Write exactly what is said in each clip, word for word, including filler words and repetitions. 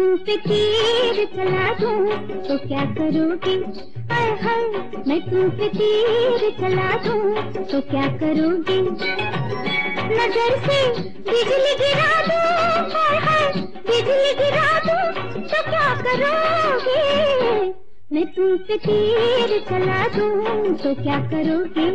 तुम पे तीर चला दूं तो क्या करोगे? हाय हाय मैं तुम पे तीर चला दूं तो क्या करोगे? नजर से बिजली गिरा दूं, हाय हाय बिजली गिरा दूं तो क्या करोगे? मैं तुम पे तीर चला दूं तो क्या करोगे?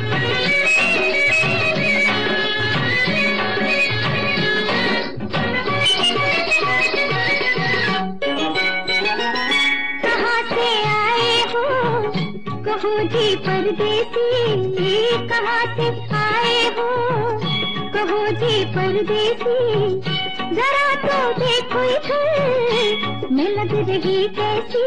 कहो जी परदेसी, कहाँ से आए हो? कहो जी परदेसी, जरा तो देखो इधर मैं लग रही कैसी।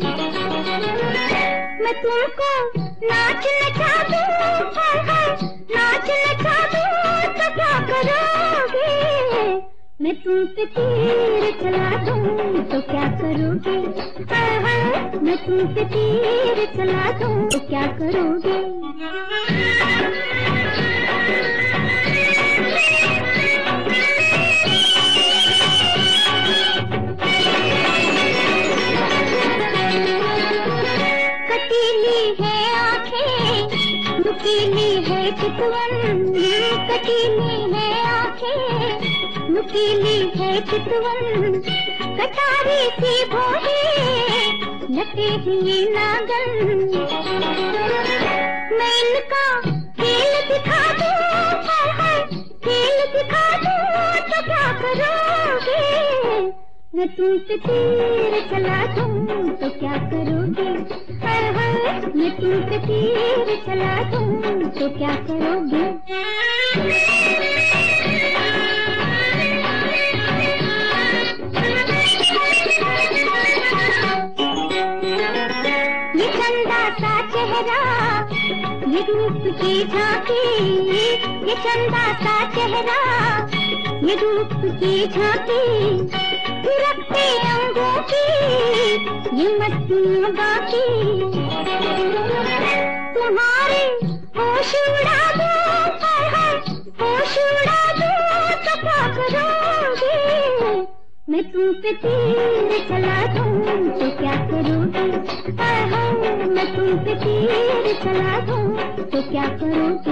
मैं तुमको नाच नचा दूं, हाय हाय नाच नचा दूं तो क्या करोगे? मैं तुम पे तीर चला दूं तो क्या करोगे? हाय हाय मैं तुम पे तीर चला दूं तो क्या करोगे? कटीली है आंखें, नुकीली है चितवन, कटीली है आंखें, नुकीली है चितवन, कटारी सी भौहें लटे हुए नागन। मैं इनका खेल दिखा दूं, हाय हाय खेल दिखा दूं तो क्या करोगे? मैं तुम पे तीर चला दूं तो क्या करोगे? हाय हाय मैं तुम पे तीर चला दूं तो क्या करोगे? ये चंदा सा चेहरा, ये रूप की झांकी, ये चंदा सा चेहरा, ये रूप की झांकी, थिरकते अंगों की ये मस्तियाँ बाकी। तुम्हारे होश उड़ा दूं, हाय हाय होश उड़ा दूं तो क्या करोगे? मैं तुम पे तीर चला दूं तो क्या करोगे? हाय हाय मैं तुम पे तीर चला दूं तो क्या करोगे?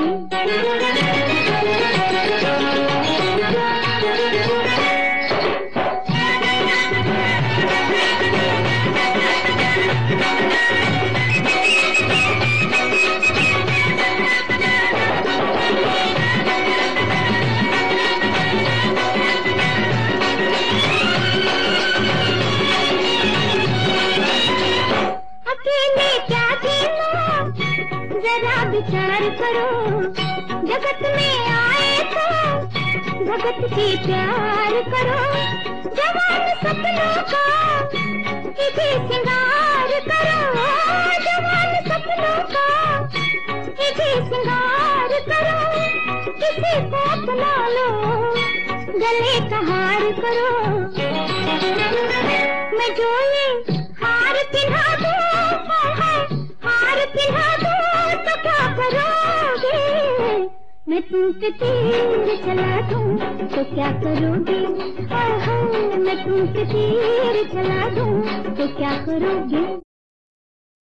अकेले क्या जीना जरा विचार करो, जगत में आए तो भगत की प्यार करो। जवान सपनों का इसी सिंगार करो, जवान सपनों का इसी सिंगार करो। किसी को अपना लो गले का हार करो। मैं जो ये हार पिन्हा दूं, हाय हार पिन्हा दूं तो क्या करोगे? मैं तुम पे तीर चला दूं तो क्या करोगे? हाय हाय मैं तुम पे तीर चला दूं तो क्या करोगे?